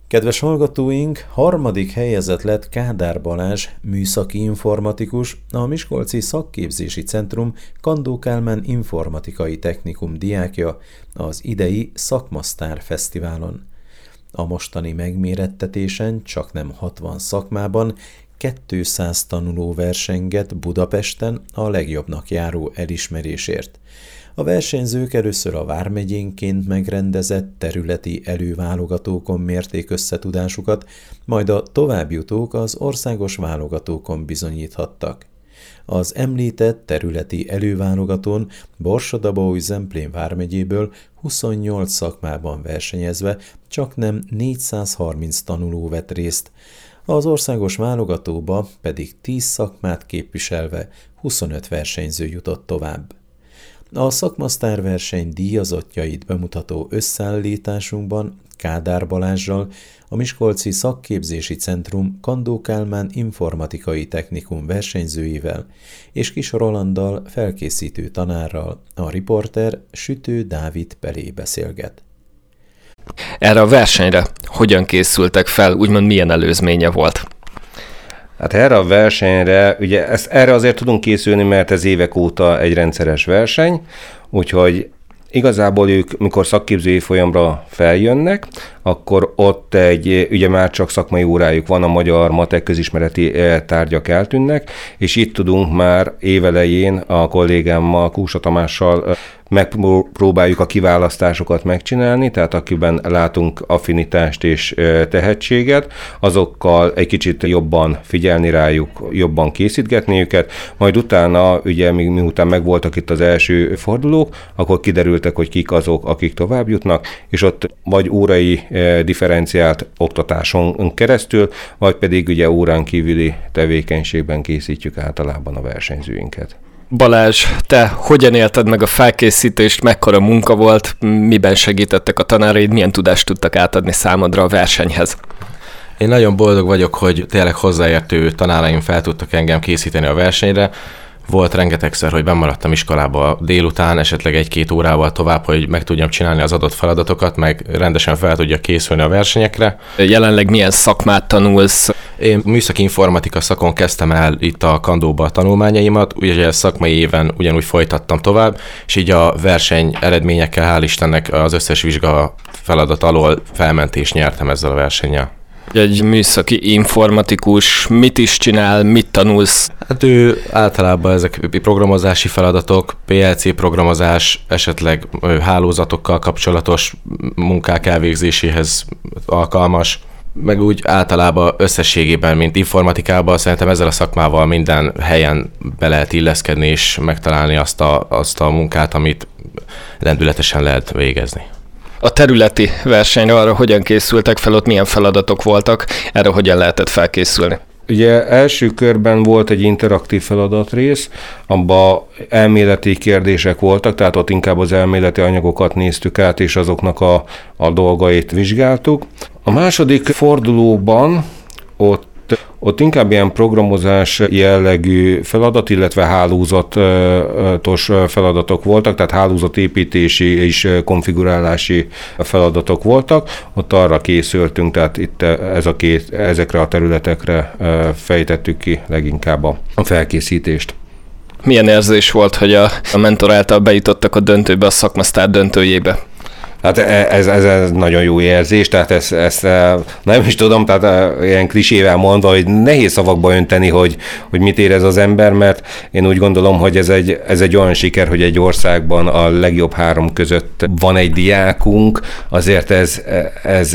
Kedves hallgatóink, harmadik helyezett lett Kádár Balázs, műszaki informatikus, a Miskolci Szakképzési Centrum Kandó Kálmán Informatikai Technikum diákja az idei Szakmasztár Fesztiválon. A mostani megmérettetésen csaknem 60 szakmában 200 tanuló versengett Budapesten a legjobbnak járó elismerésért. A versenyzők először a vármegyénként megrendezett területi előválogatókon mérték összetudásukat, majd a továbbjutók az országos válogatókon bizonyíthattak. Az említett területi előválogatón Borsod-Abaúj-Zemplén vármegyéből 28 szakmában versenyezve csaknem 430 tanuló vett részt, az országos válogatóba pedig 10 szakmát képviselve 25 versenyző jutott tovább. A Szakmasztár verseny díjazottjait bemutató összeállításunkban Kádár Balázssal, a Miskolci Szakképzési Centrum Kandó Kálmán Informatikai Technikum versenyzőivel és Kis Rolanddal felkészítő tanárral a riporter Sütő Dávid Pelé beszélget. Erre a versenyre hogyan készültek fel, úgymond milyen előzménye volt? Hát erre a versenyre, ugye erre azért tudunk készülni, mert ez évek óta egy rendszeres verseny, úgyhogy igazából ők, mikor szakképzői folyamra feljönnek, akkor ott ugye már csak szakmai órájuk van, a magyar matek közismereti tárgyak eltűnnek, és itt tudunk már évelején a kollégámmal, Kúsa Tamással megpróbáljuk a kiválasztásokat megcsinálni, tehát akiben látunk affinitást és tehetséget, azokkal egy kicsit jobban figyelni rájuk, jobban készítgetni őket, majd utána, ugye miután megvoltak itt az első fordulók, akkor kiderültek, hogy kik azok, akik tovább jutnak, és ott vagy órai differenciált oktatáson keresztül, vagy pedig ugye órán kívüli tevékenységben készítjük általában a versenyzőinket. Balázs, te hogyan élted meg a felkészítést, mekkora munka volt, miben segítettek a tanáraid, milyen tudást tudtak átadni számodra a versenyhez? Én nagyon boldog vagyok, hogy tényleg hozzáértő tanáraim fel tudtak engem készíteni a versenyre. Volt rengetegszer, hogy bemaradtam iskolába délután, esetleg 1-2 órával tovább, hogy meg tudjam csinálni az adott feladatokat, meg rendesen fel tudjak készülni a versenyekre. Jelenleg milyen szakmát tanulsz? Én műszaki informatika szakon kezdtem el itt a Kandóba a tanulmányaimat, ugye szakmai éven ugyanúgy folytattam tovább, és így a verseny eredményekkel, hál' Istennek, az összes vizsga feladat alól felmentést nyertem ezzel a versennyel. Egy műszaki informatikus mit is csinál, mit tanulsz? Hát ő általában ezek programozási feladatok, PLC programozás, esetleg hálózatokkal kapcsolatos munkák elvégzéséhez alkalmas, meg úgy általában összességében, mint informatikában, szerintem ezzel a szakmával minden helyen be lehet illeszkedni és megtalálni azt a munkát, amit lendületesen lehet végezni. A területi versenyre arra hogyan készültek fel, ott milyen feladatok voltak, erre hogyan lehetett felkészülni? Ugye első körben volt egy interaktív feladatrész, abban elméleti kérdések voltak, tehát ott inkább az elméleti anyagokat néztük át, és azoknak a dolgait vizsgáltuk. A második fordulóban ott inkább ilyen programozás jellegű feladat, illetve hálózatos feladatok voltak, tehát hálózatépítési és konfigurálási feladatok voltak. Ott arra készültünk, tehát itt ezekre a területekre fejtettük ki leginkább a felkészítést. Milyen érzés volt, hogy a mentor által bejutottak a döntőbe, a Szakmasztár döntőjébe? Hát ez nagyon jó érzés, tehát ezt nem is tudom, tehát ilyen klisével mondva, hogy nehéz szavakba önteni, hogy mit érez az ember, mert én úgy gondolom, hogy ez egy olyan siker, hogy egy országban a legjobb 3 között van egy diákunk, azért ez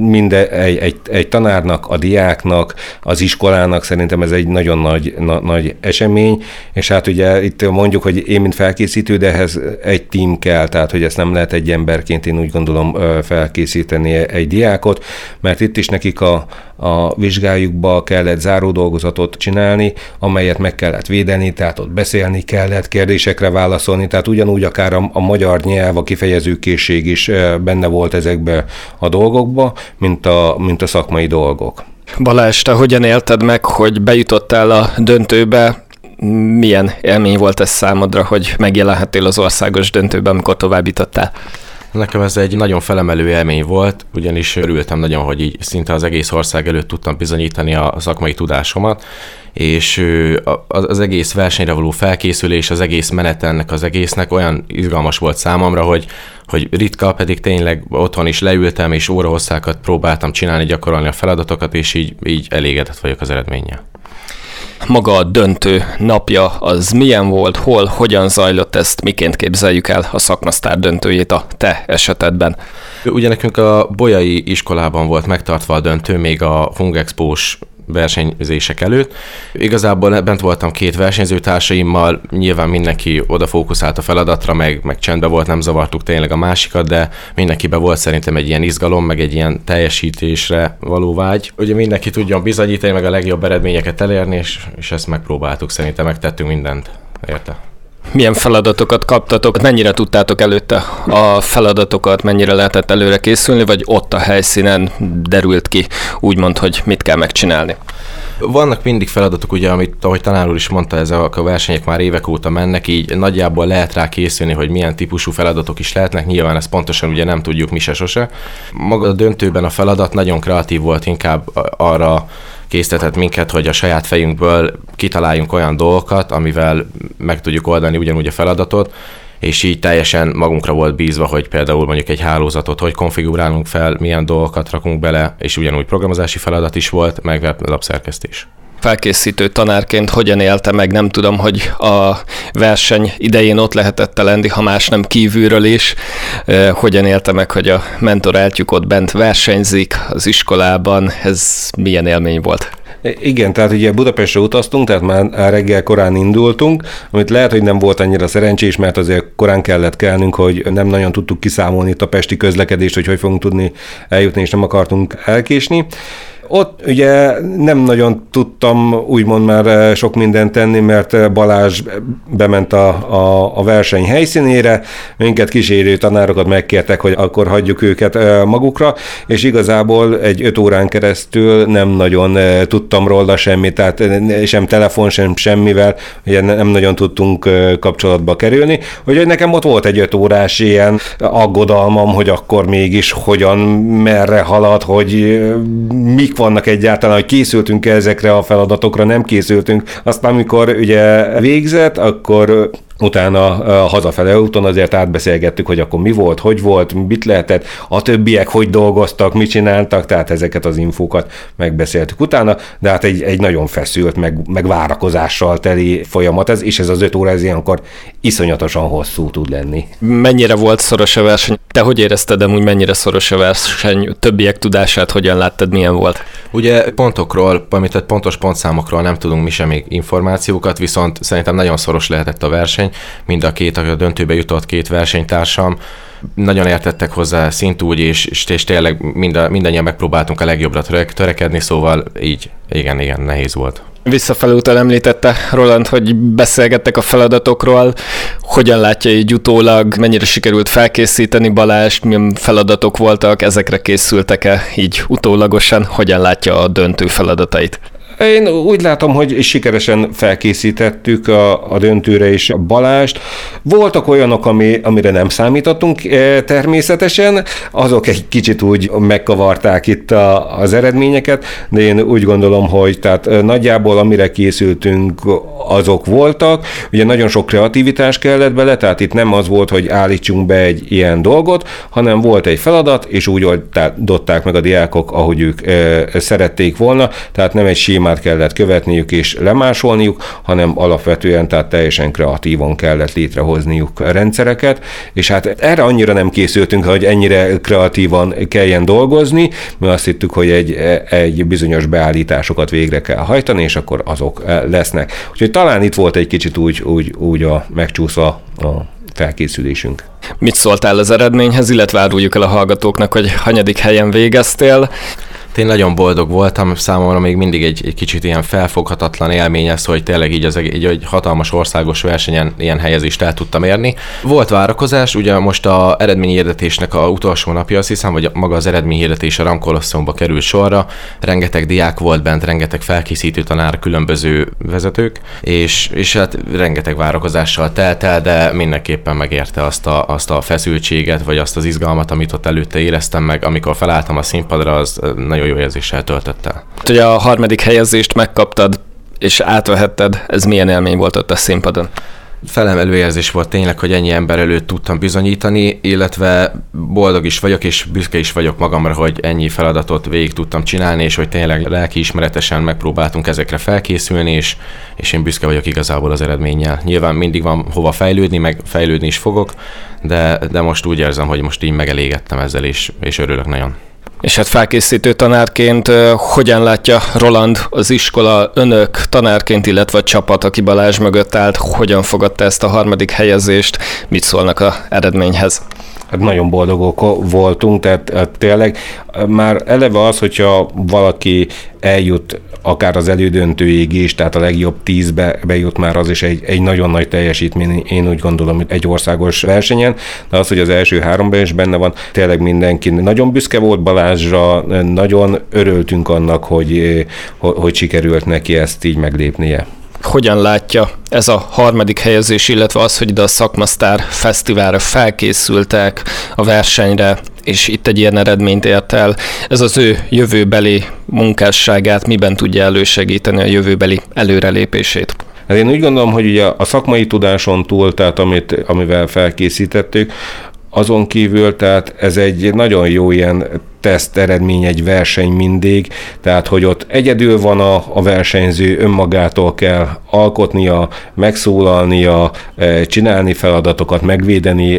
egy tanárnak, a diáknak, az iskolának szerintem ez egy nagyon nagy esemény, és hát ugye itt mondjuk, hogy én mint felkészítő, de ehhez egy tím kell, tehát hogy ezt nem lehet egy emberként én úgy gondolom felkészíteni egy diákot, mert itt is nekik a vizsgájukba kellett záródolgozatot csinálni, amelyet meg kellett védeni, tehát ott beszélni kellett, kérdésekre válaszolni, tehát ugyanúgy akár a magyar nyelv, a kifejezőkészség is benne volt ezekbe a dolgokba, mint a szakmai dolgok. Balázs, te hogyan élted meg, hogy bejutottál a döntőbe? Milyen élmény volt ez számodra, hogy megjelenhettél az országos döntőben, amikor továbbjutottál? Nekem ez egy nagyon felemelő élmény volt, ugyanis örültem nagyon, hogy így szinte az egész ország előtt tudtam bizonyítani a szakmai tudásomat, és az egész versenyre való felkészülés, az egész menete ennek az egésznek olyan izgalmas volt számomra, hogy ritka, pedig tényleg otthon is leültem, és órahosszákat próbáltam csinálni, gyakorolni a feladatokat, és így elégedett vagyok az eredménnyel. Maga a döntő napja az milyen volt, hol, hogyan zajlott, ezt miként képzeljük el a szakmasztár döntőjét a te esetedben? Ugye nekünk a Bolyai iskolában volt megtartva a döntő, még a Hungexpo-s versenyzések előtt. Igazából bent voltam 2 versenyzőtársaimmal, nyilván mindenki odafókuszált a feladatra, meg csendbe volt, nem zavartuk tényleg a másikat, de mindenkiben volt szerintem egy ilyen izgalom, meg egy ilyen teljesítésre való vágy. Ugye mindenki tudjon bizonyítani, meg a legjobb eredményeket elérni, és ezt megpróbáltuk, szerintem megtettünk mindent érte. Milyen feladatokat kaptatok? Mennyire tudtátok előtte a feladatokat, mennyire lehetett előre készülni, vagy ott a helyszínen derült ki, úgymond, hogy mit kell megcsinálni? Vannak mindig feladatok, ugye, amit, ahogy tanár úr is mondta, ezek a versenyek már évek óta mennek, így nagyjából lehet rá készülni, hogy milyen típusú feladatok is lehetnek, nyilván ezt pontosan ugye nem tudjuk mi se sose. Maga a döntőben a feladat nagyon kreatív volt, inkább arra késztetett minket, hogy a saját fejünkből kitaláljunk olyan dolgokat, amivel meg tudjuk oldani ugyanúgy a feladatot, és így teljesen magunkra volt bízva, hogy például mondjuk egy hálózatot hogy konfigurálunk fel, milyen dolgokat rakunk bele, és ugyanúgy programozási feladat is volt, meg weblapszerkesztés. Felkészítő tanárként hogyan élte meg, nem tudom, hogy a verseny idején ott lehetett lenni, ha más nem kívülről is. Hogyan élte meg, hogy a mentoráltjuk ott bent versenyzik az iskolában, ez milyen élmény volt? Igen, tehát ugye Budapestre utaztunk, tehát már reggel korán indultunk, amit lehet, hogy nem volt annyira szerencsés, mert azért korán kellett kelnünk, hogy nem nagyon tudtuk kiszámolni itt a pesti közlekedést, hogy fogunk tudni eljutni, és nem akartunk elkésni. Ott ugye nem nagyon tudtam úgymond már sok mindent tenni, mert Balázs bement a verseny helyszínére, minket kísérő tanárokat megkértek, hogy akkor hagyjuk őket magukra, és igazából egy 5 órán keresztül nem nagyon tudtam róla semmit, tehát sem telefon, sem semmivel, ugye nem nagyon tudtunk kapcsolatba kerülni. Úgyhogy nekem ott volt egy 5 órás ilyen aggodalmam, hogy akkor mégis hogyan, merre halad, hogy mik vannak egyáltalán, hogy készültünk ezekre a feladatokra, nem készültünk. Aztán, amikor ugye végzett, akkor utána a hazafele úton azért átbeszélgettük, hogy akkor mi volt, hogy volt, mit lehetett, a többiek hogy dolgoztak, mit csináltak, tehát ezeket az infókat megbeszéltük utána, de hát egy nagyon feszült, meg várakozással teli folyamat ez, és ez az 5 óra ez ilyenkor iszonyatosan hosszú tud lenni. Mennyire volt szoros a verseny? Te hogy érezted amúgy, mennyire szoros a verseny? Többiek tudását hogyan láttad, milyen volt? Ugye pontokról, tehát pontos pontszámokról nem tudunk mi sem még információkat, viszont szerintem nagyon szoros lehetett a verseny. Mind a döntőbe jutott 2 versenytársam nagyon értettek hozzá szintúgy, és tényleg mindannyian megpróbáltunk a legjobbra törekedni, szóval így igen, nehéz volt. Visszafelé után említette Roland, hogy beszélgettek a feladatokról. Hogyan látja így utólag, mennyire sikerült felkészíteni Balást, milyen feladatok voltak, ezekre készültek-e így utólagosan, hogyan látja a döntő feladatait? Én úgy látom, hogy sikeresen felkészítettük a döntőre is a Balást. Voltak olyanok, amire nem számítottunk természetesen, azok egy kicsit úgy megkavarták itt az eredményeket, de én úgy gondolom, hogy tehát nagyjából amire készültünk, azok voltak. Ugye nagyon sok kreativitás kellett bele, tehát itt nem az volt, hogy állítsunk be egy ilyen dolgot, hanem volt egy feladat, és úgy oldották meg a diákok, ahogy ők szerették volna, tehát nem egy sémát kellett követniük és lemásolniuk, hanem alapvetően, tehát teljesen kreatívan kellett létrehozniuk rendszereket, és hát erre annyira nem készültünk, hogy ennyire kreatívan kelljen dolgozni, mi azt hittük, hogy egy bizonyos beállításokat végre kell hajtani, és akkor azok lesznek. Úgyhogy talán itt volt egy kicsit úgy megcsúszva a felkészülésünk. Mit szóltál az eredményhez, illetve áruljuk el a hallgatóknak, hogy hanyadik helyen végeztél? Én nagyon boldog voltam, számomra még mindig egy kicsit ilyen felfoghatatlan élmény ez, hogy tényleg így egy hatalmas országos versenyen ilyen helyezést el tudtam érni. Volt várakozás, ugye most az eredményhirdetésnek a utolsó napja, azt hiszem, hogy maga az eredményhirdetés a RAM Kolosszumba került sorra, rengeteg diák volt bent, rengeteg felkészítő tanár, különböző vezetők, és hát rengeteg várakozással telt el, de mindenképpen megérte azt a feszültséget, vagy azt az izgalmat, amit ott előtte éreztem meg, amikor felálltam a színpadra, az nagyon jó érzéssel töltött el. Ugye a harmadik helyezést megkaptad, és átvehetted, ez milyen élmény volt ott a színpadon? Felemelő érzés volt tényleg, hogy ennyi ember előtt tudtam bizonyítani, illetve boldog is vagyok, és büszke is vagyok magamra, hogy ennyi feladatot végig tudtam csinálni, és hogy tényleg lelkiismeretesen megpróbáltunk ezekre felkészülni, és én büszke vagyok igazából az eredménnyel. Nyilván mindig van hova fejlődni, meg fejlődni is fogok, de most úgy érzem, hogy most így megelégettem ezzel, és örülök nagyon. És hát felkészítő tanárként hogyan látja Roland az iskola, önök tanárként, illetve a csapat, aki Balázs mögött állt, hogyan fogadta ezt a harmadik helyezést, mit szólnak az eredményhez? Hát nagyon boldogok voltunk, tehát tényleg már eleve az, hogyha valaki eljut akár az elődöntőig is, tehát a legjobb 10-be bejut, már az is egy nagyon nagy teljesítmény, én úgy gondolom, egy országos versenyen, de az, hogy az első 3-ban is benne van, tényleg mindenki nagyon büszke volt Balázsra, nagyon örültünk annak, hogy sikerült neki ezt így meglépnie. Hogyan látja ez a harmadik helyezés, illetve az, hogy ide a Szakmasztár Fesztiválra felkészültek a versenyre, és itt egy ilyen eredményt ért el, ez az ő jövőbeli munkásságát miben tudja elősegíteni, a jövőbeli előrelépését? Hát én úgy gondolom, hogy ugye a szakmai tudáson túl, tehát amivel felkészítettük, azon kívül, tehát ez egy nagyon jó ilyen teszt eredmény, egy verseny mindig, tehát hogy ott egyedül van a versenyző, önmagától kell alkotnia, megszólalnia, csinálni feladatokat, megvédeni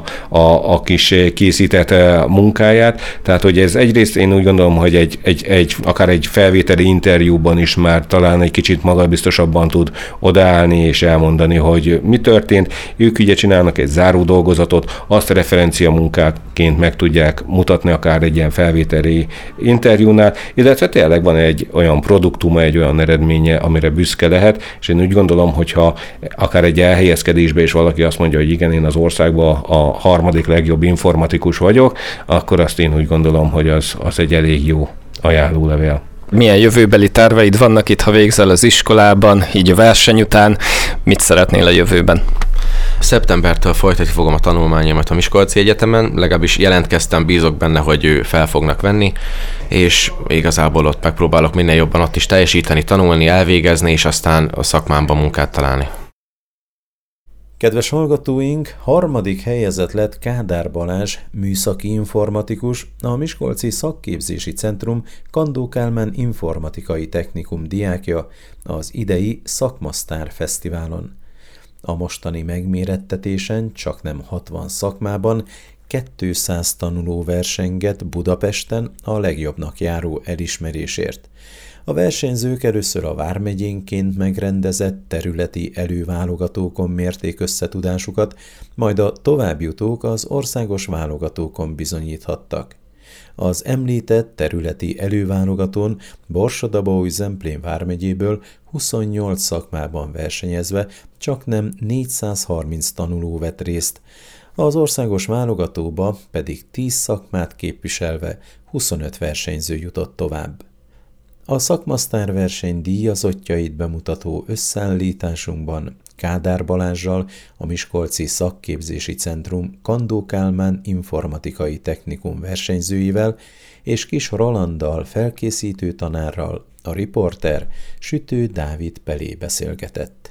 a kis készített munkáját, tehát hogy ez egyrészt én úgy gondolom, hogy akár egy felvételi interjúban is már talán egy kicsit magabiztosabban tud odaállni és elmondani, hogy mi történt. Ők ugye csinálnak egy záró dolgozatot, azt a referencia munkáként meg tudják mutatni akár egy ilyen felvételi interjúnál, illetve tényleg van egy olyan produktuma, egy olyan eredménye, amire büszke lehet, és én úgy gondolom, hogyha akár egy elhelyezkedésbe is valaki azt mondja, hogy igen, én az országban a harmadik legjobb informatikus vagyok, akkor azt én úgy gondolom, hogy az egy elég jó ajánlólevél. Milyen jövőbeli terveid vannak itt, ha végzel az iskolában, így a verseny után? Mit szeretnél a jövőben? Szeptembertől folytatni fogom a tanulmányomat a Miskolci Egyetemen, legalábbis jelentkeztem, bízok benne, hogy fel fognak venni, és igazából ott megpróbálok minél jobban ott is teljesíteni, tanulni, elvégezni, és aztán a szakmámban munkát találni. Kedves hallgatóink, harmadik helyezett lett Kádár Balázs, műszaki informatikus, a Miskolci Szakképzési Centrum Kandó Kálmán Informatikai Technikum diákja az idei Szakmasztár Fesztiválon. A mostani megmérettetésen csaknem 60 szakmában 200 tanuló versengett Budapesten a legjobbnak járó elismerésért. A versenyzők először a vármegyénként megrendezett területi előválogatókon mérték összetudásukat, majd a továbbjutók az országos válogatókon bizonyíthattak. Az említett területi előválogatón Borsod-Abaúj-Zemplén vármegyéből 28 szakmában versenyezve csaknem 430 tanuló vett részt, az országos válogatóba pedig 10 szakmát képviselve 25 versenyző jutott tovább. A Szakmasztár verseny díjazottjait bemutató összeállításunkban Kádár Balázssal, a Miskolci Szakképzési Centrum Kandó Kálmán Informatikai Technikum versenyzőivel és Kis Rolanddal, felkészítő tanárral a riporter Sütő Dávid Pelé beszélgetett.